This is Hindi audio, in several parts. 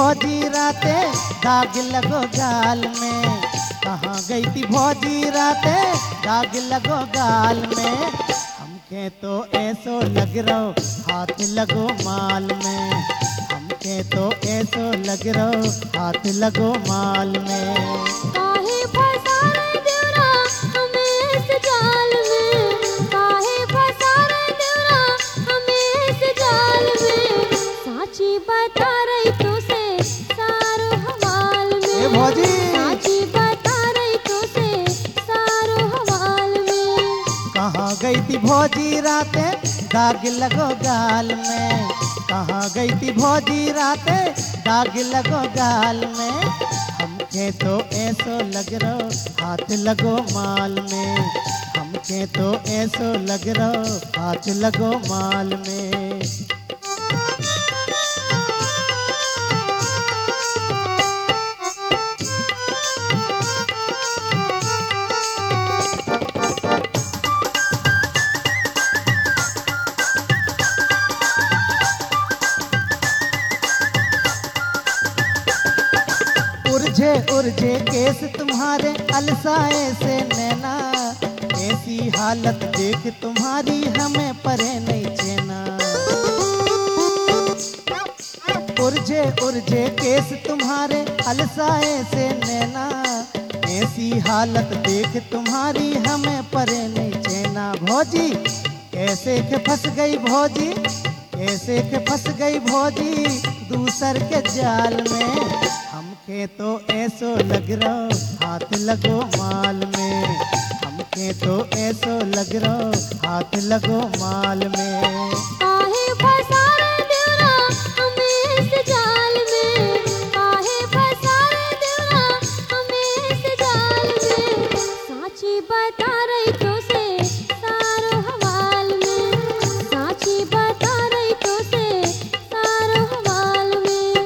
भौजी रातें दाग लगो गाल में। कहाँ गई थी भौजी रातें दाग लगो गाल में। हमके तो ऐसो लग रहो हाथ लगो माल में। हमके तो ऐसो लग रहो हाथ लगो माल में। काहे फंसा रे देवरा हमें इस जाल में, काहे फंसा रे देवरा हमें इस जाल में। साची बता रही तुझसे सारो हवाल में। ए भौजी साची बता रही तुझसे सारो हवाल में। कहाँ गई थी भौजी रातें दाग लगो गाल में। कहाँ गई थी भौजी रातें दाग लगो गाल में। हमके तो ऐसो लग रहो हाथ लगो माल में। हमके तो ऐसो लग रहो हाथ लगो माल में। उर्झे केस तुम्हारे अलसाए से नैना। ऐसी हालत देख तुम्हारी हमें परे नहीं चैना। उर्झे केस तुम्हारे अलसाए से नैना। ऐसी हालत देख तुम्हारी हमें परे नहीं चैना। भौजी कैसे के फंस गई भौजी, कैसे के फंस गई भौजी दूसर के जाल में। हमके तो ऐसो लग रहो हाथ लगो माल में। हमके तो ऐसो लग रहो हाथ लगो माल में। काहे फंसा रे देवरा हमें इस जाल में, काहे फंसा रे देवरा हमें इस जाल में। साची बता रही तुझसे सारो हवाल में, साची बता रही तुझसे सारो हवाल में।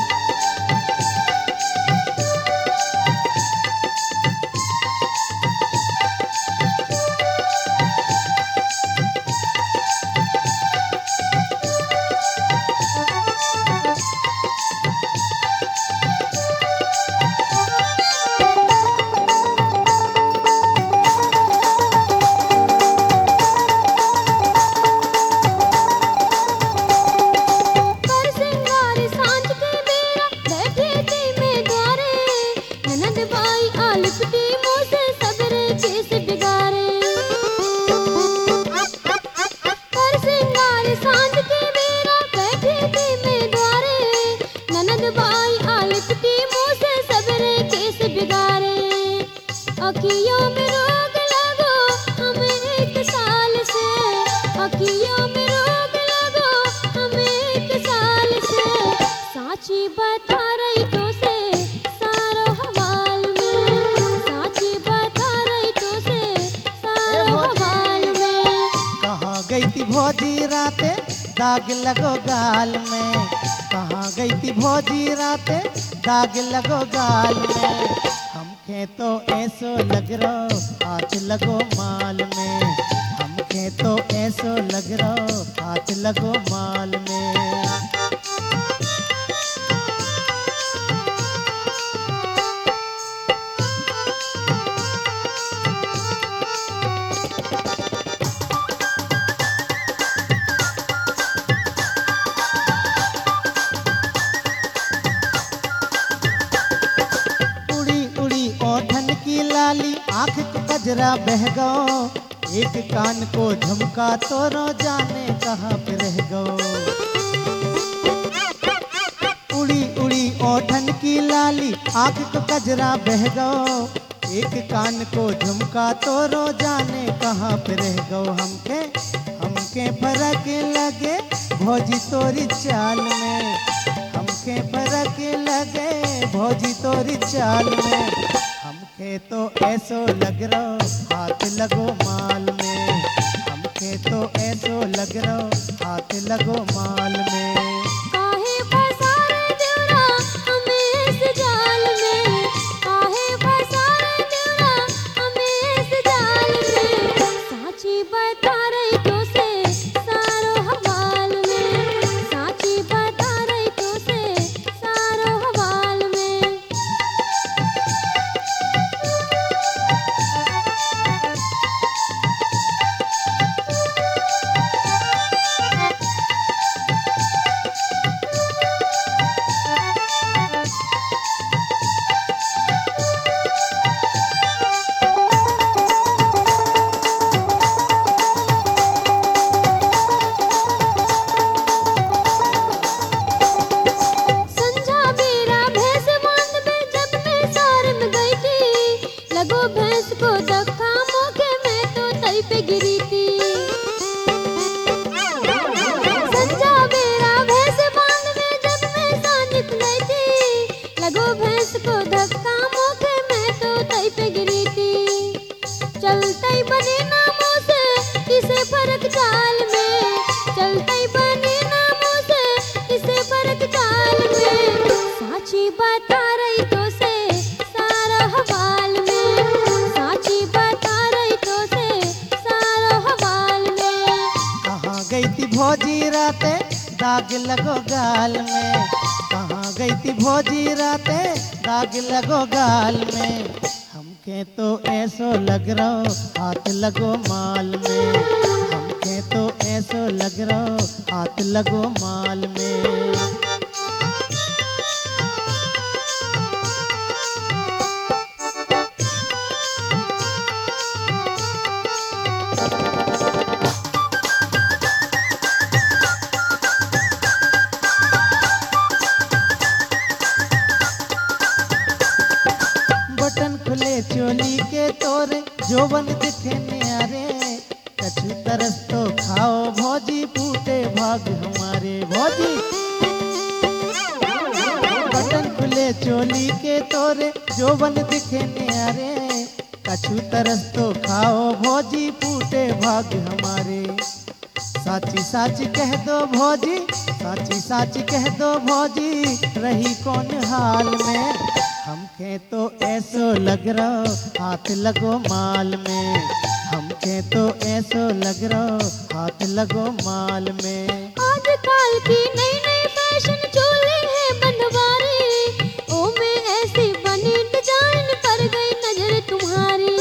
अखियों में रोग लगो हमें एक साल से, अखियों में रोग लगो हमें एक साल से। साची बता रही तुझसे सारो हवाल में, साची बता रही तुझसे सारो हवाल में। कहाँ गई थी भौजी रातें दाग लगो गाल में। कहाँ गई थी भौजी रातें दाग लगो गाल में। हमके तो ऐसो लग रहो हाथ लगो माल में। हमके तो ऐसो लग रहो हाथ लगो माल में। लाली आँख को कजरा बह गो। एक कान को झुमका तो रो जाने कहाँ पे रह गो। उड़ी उड़ी ओठन की लाली आँख को कजरा बह गो। एक कान को झुमका तो रो जाने कहाँ पे रह गो। हमके हमके फर्क लगे भौजी तोरी चाल में। हमके फर्क लगे भौजी तोरी चाल में। हमके तो ऐसो लग रहो हाथ लगो माल में। हमके तो ऐसो लग रहो हाथ लगो माल में। काहे फंसा रे देवरा हमें इस जाल में, काहे फंसा रे देवरा हमें इस जाल में। साची बता रही तुझसे सारो हवाल में, साची बता रही तुझसे सारो राते दाग लगो गाल में। कहाँ गई थी भौजी राते दाग लगो गाल में। हमके तो ऐसो लग रहो हाथ लगो माल में। हमके तो ऐसो लग रहो हाथ लगो माल में। बटन खुले चोली के तोरे जोबन दिखे न्यारे। कछु तरस तो खाओ भौजी फूटे भाग हमारे भौजी। बटन खुले चोली के तोरे जोबन दिखे न्यारे। कछु तरस तो खाओ भौजी फूटे भाग हमारे। साची साची कह दो भौजी, साची साची कह दो भौजी, रही कौन हाल में। हमके तो ऐसो लग रहो हाथ लगो माल में। हमके तो ऐसो लग रहो हाथ लगो माल में। आजकल की नई नई फैशन चोली है बंधवारी। ओ में ऐसी बनी डिजाइन पर गई नजर तुम्हारी।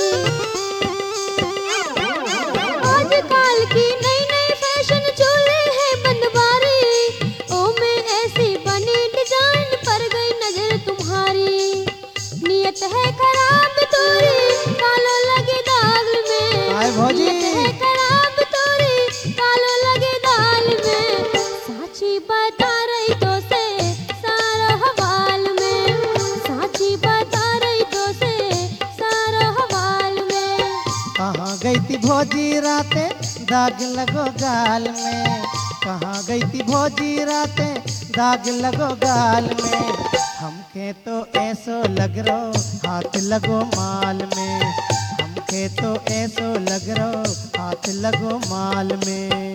आजकल की नई नई फैशन चोली है बंधवारी। ओ में ऐसी बनी डिजाइन पर गई नजर तुम्हारी। नियत है खराब तोरी कालो लगे दाल में। आए भौजी। नियत है खराब तोरी कालो लगे दाल में। साची बता रही तो से सारा हवाल में। साची बता रही तो से सारा हवाल में। कहाँ गई थी भौजी राते दाग लगो गाल में। कहाँ गई थी भौजी राते दाग लगो गाल में। हमके तो ऐसो लग रहो हाथ लगो माल में। हमके तो ऐसो लग रहो हाथ लगो माल में।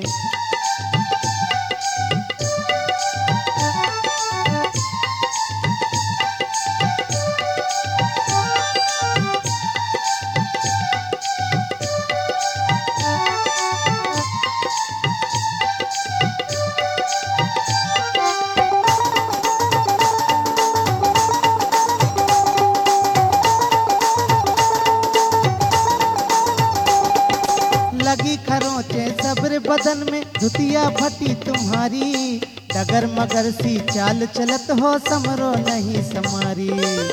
लगी खरोंचे सब्र बदन में धुतिया फटी तुम्हारी। डगर मगर सी चाल चलत हो समरो नहीं समारी।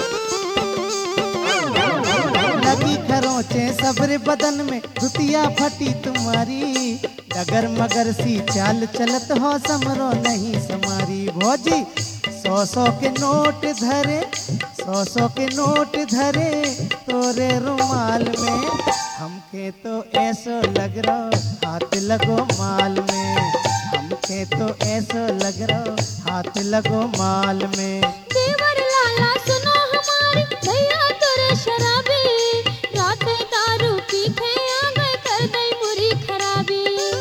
लगी खरोंचे सब्र बदन में धुतिया फटी तुम्हारी। डगर मगर सी चाल चलत हो समरो नहीं समारी। भौजी 100 के नोट धरे, 100 के नोट धरे तोरे रुमाल में। हमके तो ऐसो लग रहो हाथ लगो माल में। हमके तो ऐसो लग रहो हाथ लगो माल में। देवर लाला सुनो हमारी भैया तोरे शराबी। राते दारू पी के आ गए कर दई मुरी खराबी।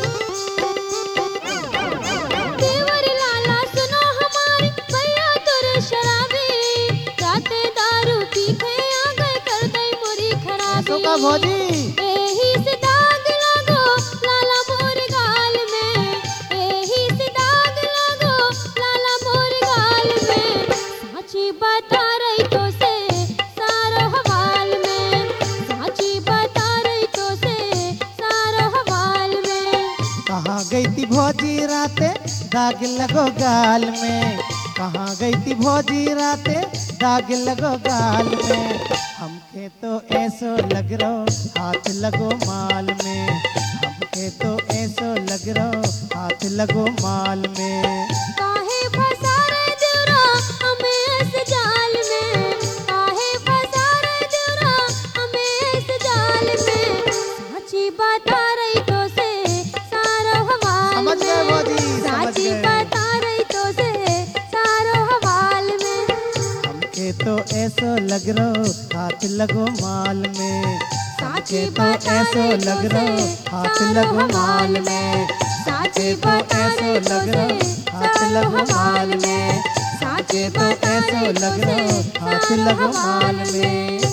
देवर लाला सुनो हमारी भैया तोरे शराबी। राते दारू पी के आ गए कर दई मुरी खराबी। ऐसो का भौजी। एही से दाग लगो लाला मोर गाल में। एही से दाग लगो लाला मोर गाल में। साची बता रही तो से सारो हवाल में। साची बता रही तो से सारो हवाल में। कहाँ गई थी भौजी राते दाग लगो गाल में। कहाँ गई थी भौजी राते दाग लगो गाल में। हमके तो ऐसो लग रहो हाथ लगो माल में। हमके तो ऐसो लग रहो हाथ लगो माल में। काहे फंसा रे दिवरा हमें इस जाल में। काहे फंसा रे दिवरा हमें इस जाल में। साची बता रही तो से सारो हवाल समझ गए में। भौजी, समझ साची गए। बता रही तो से सारो हवाल में। हमके तो ऐसो लग रहो हाथ लगो माल में। साची हमके तो बता ऐसो रही लग तो रहो से हाथ सारो लगो हवाल माल में। में। साची हमके तो बता ऐसो रही तो लग रहो से हाथ सारो लगो माल हवाल में। में। हमके साची तो बता ऐसो रही तो लग से रहो हाथ सारो लगो हवाल माल में। में।